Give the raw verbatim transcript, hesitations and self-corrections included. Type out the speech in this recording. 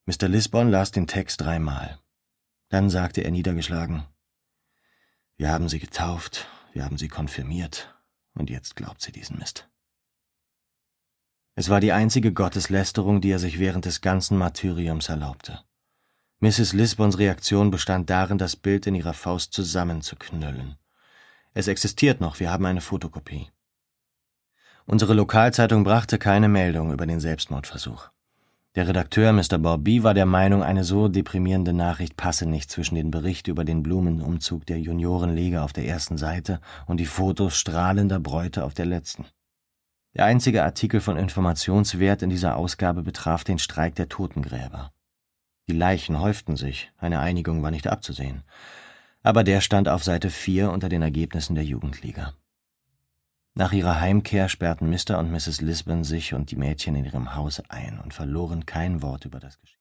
Mister Lisbon las den Text dreimal. Dann sagte er niedergeschlagen: »Wir haben sie getauft, wir haben sie konfirmiert, und jetzt glaubt sie diesen Mist.« Es war die einzige Gotteslästerung, die er sich während des ganzen Martyriums erlaubte. Misses Lisbons Reaktion bestand darin, das Bild in ihrer Faust zusammenzuknüllen. Es existiert noch, wir haben eine Fotokopie. Unsere Lokalzeitung brachte keine Meldung über den Selbstmordversuch. Der Redakteur, Mister Bobby, war der Meinung, eine so deprimierende Nachricht passe nicht zwischen den Bericht über den Blumenumzug der Juniorenliga auf der ersten Seite und die Fotos strahlender Bräute auf der letzten. Der einzige Artikel von Informationswert in dieser Ausgabe betraf den Streik der Totengräber. Die Leichen häuften sich, eine Einigung war nicht abzusehen. Aber der stand auf Seite vier unter den Ergebnissen der Jugendliga. Nach ihrer Heimkehr sperrten Mister und Misses Lisbon sich und die Mädchen in ihrem Haus ein und verloren kein Wort über das Geschehen.